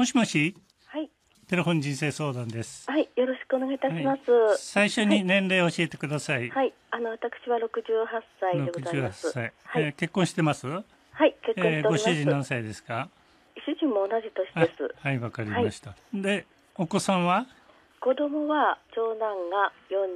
もしもし、 はい、 テレフォン人生相談です。 はい、よろしくお願いいたします。 最初に年齢を教えてください。 はい、私は68歳でございます。 68歳、 はい、 結婚してます？ はい、結婚しております。 ご主人何歳ですか？ 主人も同じ年です。 はい、わかりました。で、お子さんは？ 子供は長男が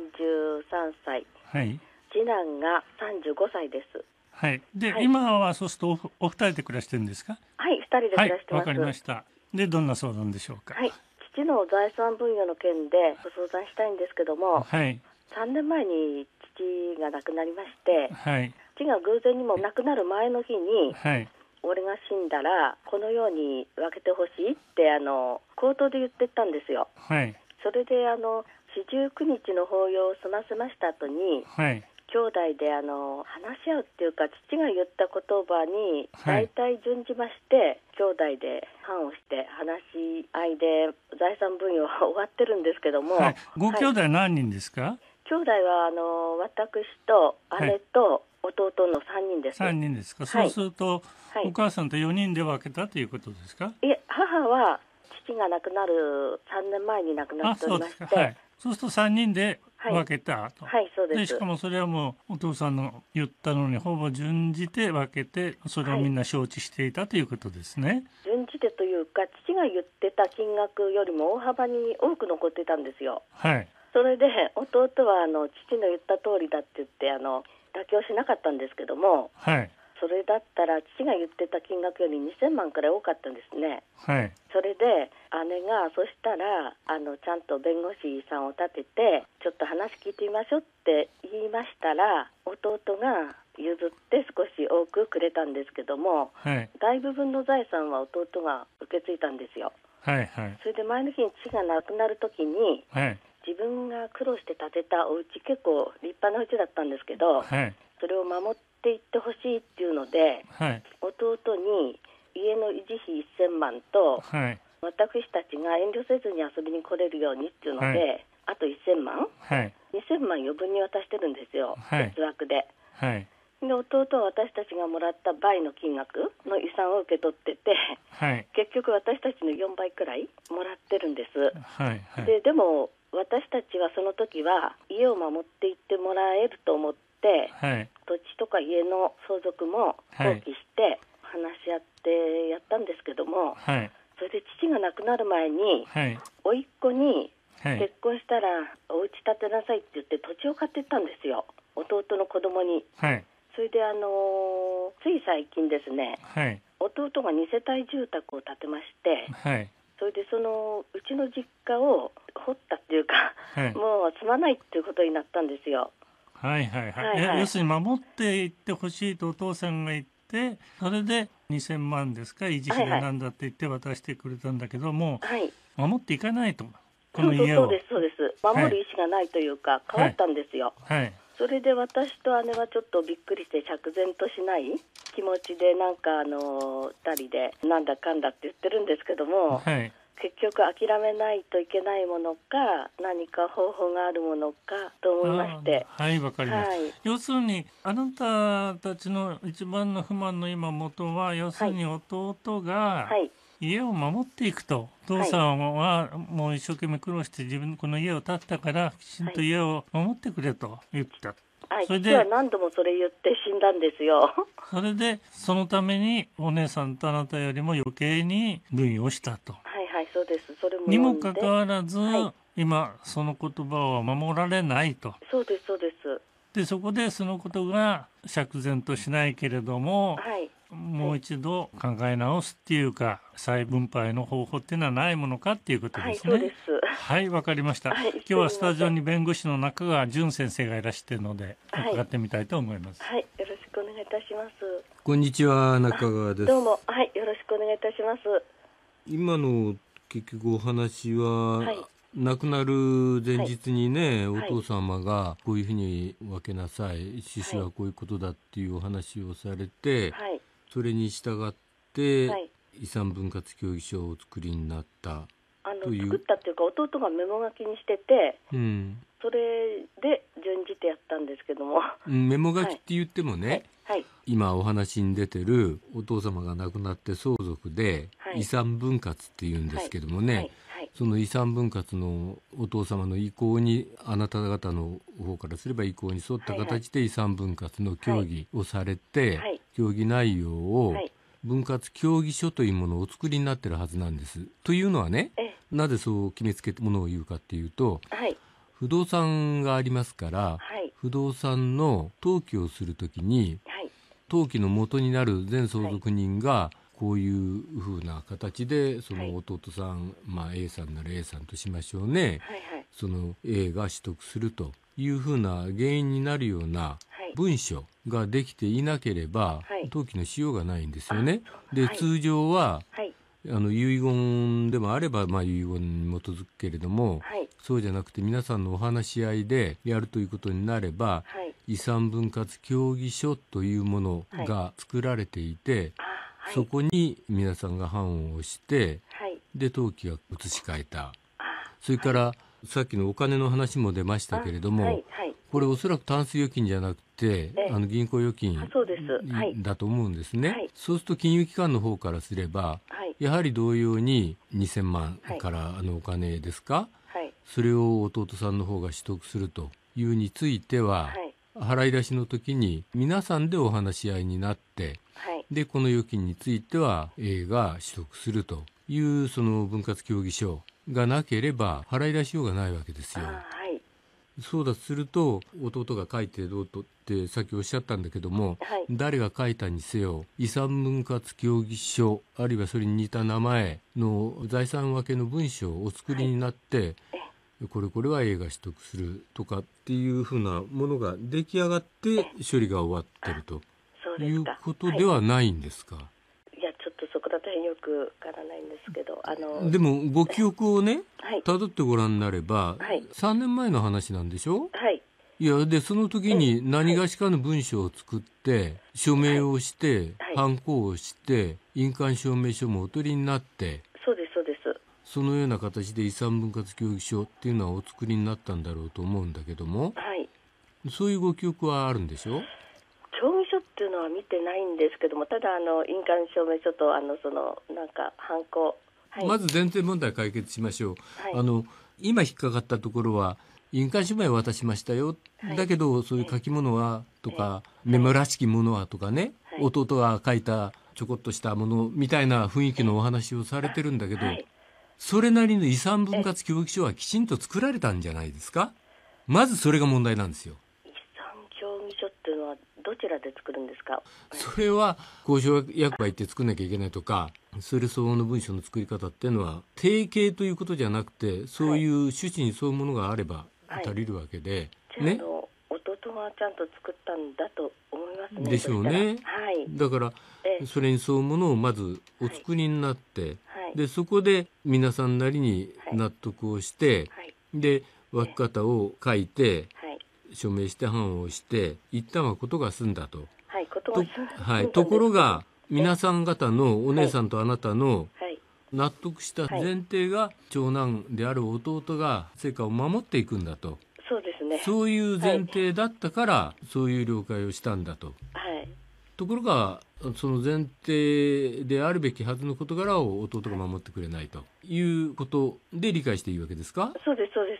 43歳、 はい、 次男が35歳です。 はい。で、今はそうするとお二人で暮らしてるんですか？ はい、2人で暮らしてます。 わかりました。で、どんな相談でしょうか？ はい、父の財産分与の件でご相談したいんですけども、 はい、 3年前に父が亡くなりまして、 はい、 父が偶然にも亡くなる前の日に、 はい、 俺が死んだらこのように分けてほしいって口頭で言ってたんですよ。 はい、 それで四十九日の法要を済ませました後に、 はい、 兄弟で話し合うっていうか、父が言った言葉に大体準じまして、兄弟で判をして話し合いで財産分与は終わってるんですけども、 ご兄弟何人ですか？ 兄弟は私と姉と弟の3人です。 3人ですか？そうすると、お母さんと4人で分けたということですか？ いえ、母は父が亡くなる3年前に亡くなっておりまして、 そうすると3人で分けたと。 はい、そうです。 でしかもそれはもうお父さんの言ったのにほぼ準じて分けて、それをみんな承知していたということですね。 準じてというか、父が言ってた金額よりも大幅に多く残ってたんですよ。 はい。 それで弟は父の言った通りだって言って妥協しなかったんですけども、 はい、 それだったら父が言ってた金額より2000万くらい多かったんですね。 はい、 それで姉がそしたらちゃんと弁護士さんを立ててちょっと話聞いてみましょうって言いましたら、弟が譲って少し多くくれたんですけども、大部分の財産は弟が受け継いだんですよ。 はいはい、 それで前の日に父が亡くなる時に、自分が苦労して建てたお家、結構立派なお家だったんですけど、それを守っていってほしいっていうので、弟に家の維持費1000万と、私たちが遠慮せずに遊びに来れるようにっていうので、あと1000万、2000万余分に渡してるんですよ、別枠で。で、弟は私たちがもらった倍の金額の遺産を受け取ってて、結局私たちの4倍くらいもらってるんです。でも私たちはその時は家を守っていってもらえると思って、土地とか家の相続も放棄して話し合ってやったんですけども、それで父が亡くなる前に、甥っ子に結婚したらお家建てなさいって言って土地を買ってったんですよ、弟の子供に。それでつい最近ですね、弟が2世帯住宅を建てまして、それでうちの実家を掘ったっていうか、もう住まないっていうことになったんですよ。要するに守っていってほしいとお父さんが言って、 それで2000万ですか、維持費でなんだって言って渡してくれたんだけども、守っていかないと、この家を。 そうです守る意思がないというか変わったんですよ。それで私と姉はちょっとびっくりして釈然としない気持ちで、なんか2人でなんだかんだって言ってるんですけども、結局諦めないといけないものか何か方法があるものかと思いまして。 わかります。要するにあなたたちの一番の不満の今元は、要するに弟が家を守っていくと、お父さんはもう一生懸命苦労して自分この家を建てたからきちんと家を守ってくれと言った。 それで父は何度もそれ言って死んだんですよ。 それでそのためにお姉さんとあなたよりも余計に分与をしたと。 そうです。それもにもかかわらず、今その言葉を守られないと。 そうです。 でそこでそのことが釈然としないけれども、もう一度考え直すっていうか、再分配の方法っていうのはないものかっていうことですね。 そうです。 わかりました。今日はスタジオに弁護士の中川淳先生がいらしているので、伺ってみたいと思います。 よろしくお願いいたします。 こんにちは、中川です。 どうも、よろしくお願いいたします。 今の結局お話は、亡くなる前日にね、お父様がこういうふうに分けなさい、趣旨はこういうことだっていうお話をされて、それに従って、遺産分割協議書をお作りになったという。 作ったっていうか、弟がメモ書きにしてて、それで順じてやったんですけども、 メモ書きって言ってもね、今お話に出てるお父様が亡くなって相続で、 遺産分割っていうんですけどもね、その遺産分割のお父様の意向に、あなた方の方からすれば意向に沿った形で遺産分割の協議をされて、協議内容を分割協議書というものをお作りになっているはずなんです。というのはね、なぜそう決めつけたものを言うかっていうと、不動産がありますから、不動産の登記をするときに、登記の元になる前相続人がこういうふうな形でその弟さん、A さんなら A さんとしましょうね、その A が取得するというふうな原因になるような文書ができていなければ登記のしようがないんですよね。で、通常は遺言でもあれば遺言に基づくけれども、そうじゃなくて皆さんのお話し合いでやるということになれば、遺産分割協議書というものが作られていて、そこに皆さんが判を押して、で登記が移し替えた。それからさっきのお金の話も出ましたけれども、これおそらくタンス預金じゃなくて銀行預金だと思うんですね。そうすると金融機関の方からすれば、やはり同様に2000万からお金ですか、それを弟さんの方が取得するというについては、払い出しの時に皆さんでお話し合いになって、でこの預金については A が取得するというその分割協議書がなければ払い出しようがないわけですよ。そうだとすると、弟が書いてどうとってさっきおっしゃったんだけども、誰が書いたにせよ遺産分割協議書あるいはそれに似た名前の財産分けの文書をお作りになって、これは A が取得するとかっていうふうなものが出来上がって処理が終わってるということではないんですか？ いや、ちょっとそこら辺よくわからないんですけど、 でもご記憶をね、辿ってご覧になれば、3年前の話なんでしょ？いや、でその時に何がしかの文書を作って署名をして、ハンコをして印鑑証明書もお取りになって、 そうですそうです。 そのような形で遺産分割協議書っていうのはお作りになったんだろうと思うんだけども、そういうご記憶はあるんでしょ？ 協議書っていうのは見てないんですけども、ただ印鑑証明書とそのなんかハンコ、 まず前提問題解決しましょう。今引っかかったところは印鑑証明を渡しましたよ、だけどそういう書き物はとか、メモらしきものはとかね、弟が書いたちょこっとしたものみたいな雰囲気のお話をされてるんだけど、それなりの遺産分割協議書はきちんと作られたんじゃないですか？まずそれが問題なんですよ。 遺産協議書っていうのはどちらで作るんですか？ それは公証役場行って作んなきゃいけないとか、それ相応の文書の作り方っていうのは定型ということじゃなくて、そういう趣旨に沿うものがあれば足りるわけで、ね。 弟がちゃんと作ったんだと思いますね。 でしょうね。だからそれに沿うものをまずお作りになって、でそこで皆さんなりに納得をして、で分け方を書いて、署名して判をして一旦はことが済んだと。ところが皆さん方のお姉さんとあなたの納得した前提が、長男である弟が成果を守っていくんだと。 そうですね。 そういう前提だったから、そういう了解をしたんだと。ところがその前提であるべきはずの事柄を弟が守ってくれないということで理解していいわけですか？ そうですそうです。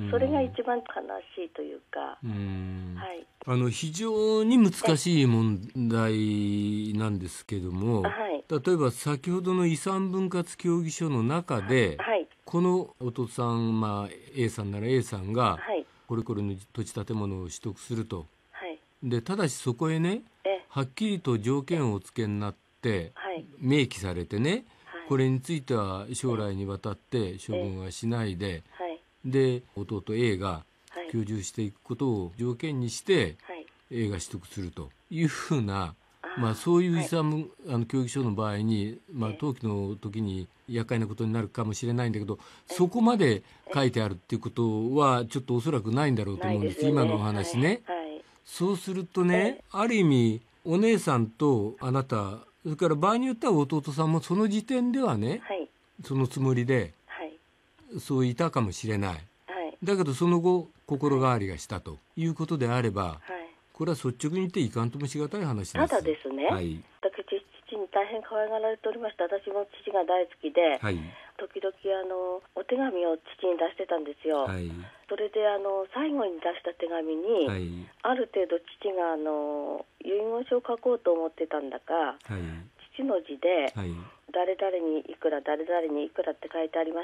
それが一番悲しいというか、 非常に難しい問題なんですけども、例えば先ほどの遺産分割協議書の中で、この弟さん、A さんなら A さんがこれこれの土地建物を取得すると、でただしそこへね、はっきりと条件をお付けになって、明記されてね、これについては将来にわたって処分はしないで、で弟 A が居住していくことを条件にして、A が取得するというふうな、そういう遺産協議書の場合に、登記の時に厄介なことになるかもしれないんだけど、そこまで書いてあるっていうことはちょっとおそらくないんだろうと思うんです、今のお話ね。そうするとね、ある意味お姉さんとあなた、それから場合によっては弟さんもその時点ではね、そのつもりで、そういたかもしれない、だけどその後心変わりがしたということであれば、これは率直に言っていかんともしがたい話です。 ただですね、私父に大変可可愛がられておりました。私も父が大好きで、 はい、 時々お手紙を父に出してたんですよ。はい、それで最後に出した手紙に、はい、ある程度父が遺言書を書こうと思ってたんだか、はい、父の字で、はい、誰々にいくら誰々にいくらって書いてありまして、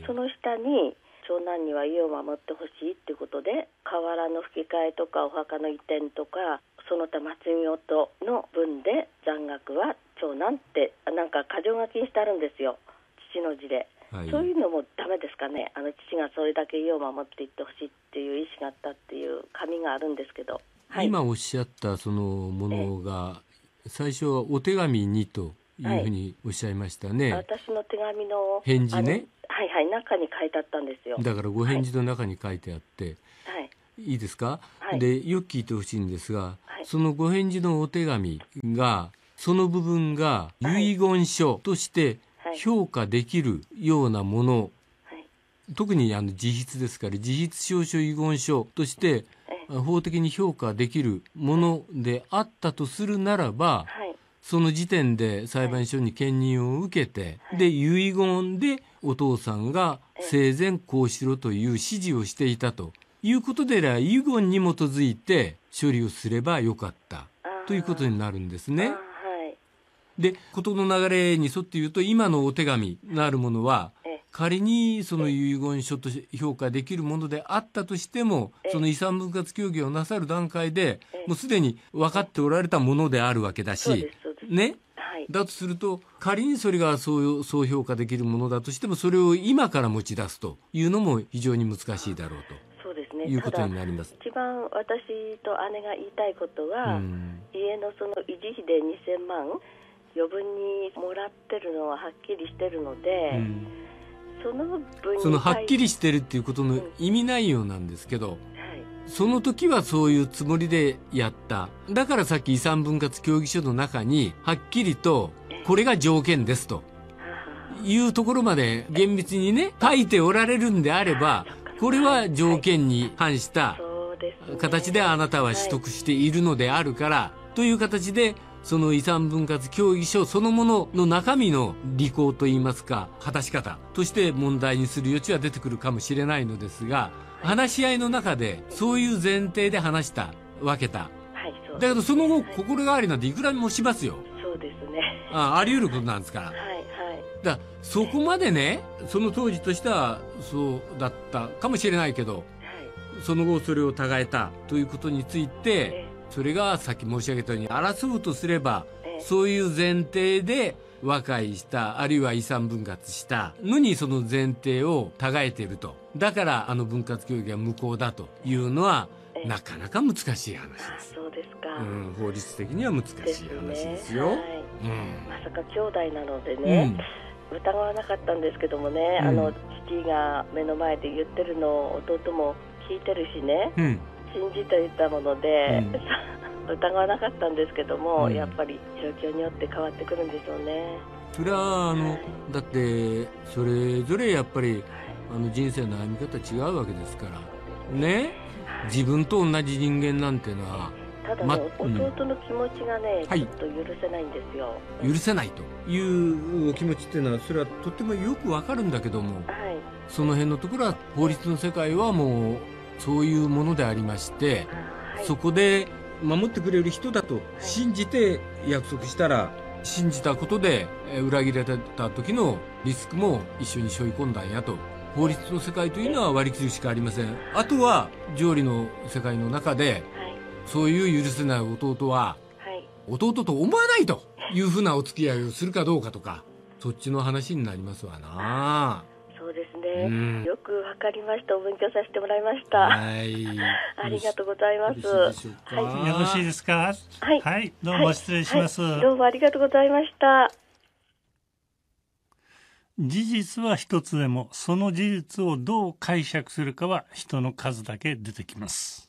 その下に長男には家を守ってほしいっていうことで、瓦の葺き替えとかお墓の移転とかその他祭り音の分で残額は長男ってなんか箇条書きにしてあるんですよ、父の字で。はい、そういうのもダメですかね。父がそれだけ家を守っていってほしいっていう意思があったっていう紙があるんですけど、 はい、今おっしゃったそのものが最初はお手紙にというふうにおっしゃいましたね。 はい、私の手紙の返事ね、 はいはい、中に書いてあったんですよ。 だからご返事の中に書いてあって、はい、いいですか、はい、でよく聞いてほしいんですが、はい、そのご返事のお手紙がその部分が遺言書として評価できるようなもの、はい、特に自筆ですから自筆証書遺言書として法的に評価できるものであったとするならば、はい、その時点で裁判所に兼任を受けて、はい、で遺言でお父さんが生前こうしろという指示をしていたということで遺言に基づいて処理をすればよかったということになるんですね。で、事の流れに沿って言うと、今のお手紙なるものは仮にその遺言書として評価できるものであったとしても、その遺産分割協議をなさる段階でもうすでに分かっておられたものであるわけだしね、だとすると仮にそれがそう評価できるものだとしても、それを今から持ち出すというのも非常に難しいだろうと。そうですね、いうことになります。 一番私と姉が言いたいことは、家のその維持費で2000万余分にもらってるのははっきりしてるので、その分にそのはっきりしてるっていうことの意味内容なんですけど、その時はそういうつもりでやった。だからさっき遺産分割協議書の中にはっきりとこれが条件ですというところまで厳密にね書いておられるんであれば、これは条件に反した形であなたは取得しているのであるからという形で、その遺産分割協議書そのものの中身の履行といいますか果たし方として問題にする余地は出てくるかもしれないのですが、話し合いの中でそういう前提で話した分けた、だけどその後心変わりなんていくらにもしますよ。 そうですね、 あり得ることなんですから、だからそこまでね、その当時としてはそうだったかもしれないけど、その後それを違えたということについて、それがさっき申し上げたように争うとすれば、そういう前提で和解したあるいは遺産分割したのにその前提を違えていると、だから分割協議が無効だというのはなかなか難しい話です。 そうですか、 法律的には難しい話ですよ。 まさか兄弟なのでね、疑わなかったんですけどもね、父が目の前で言ってるのを弟も聞いてるしね、信じていたもので、疑わなかったんですけども、やっぱり状況によって変わってくるんでしょうね。 それはだってそれぞれやっぱり人生の歩み方違うわけですからね、自分と同じ人間なんてのはただね、弟の気持ちがね、ちょっと許せないんですよ。 許せないというお気持ちっていうのはそれはとってもよくわかるんだけども、その辺のところは法律の世界はもうそういうものでありまして、そこで守ってくれる人だと信じて約束したら、信じたことで裏切られた時のリスクも一緒に背負い込んだんやと。法律の世界というのは割り切るしかありません。あとは条理の世界の中で、そういう許せない弟は、弟と思わないというふうなお付き合いをするかどうかとか、そっちの話になりますわな。 そうですね、よくわかりました。お勉強させてもらいました。ありがとうございます。よろしいですか。どうも失礼します。 どうもありがとうございました。 事実は一つでも、その事実をどう解釈するかは人の数だけ出てきます。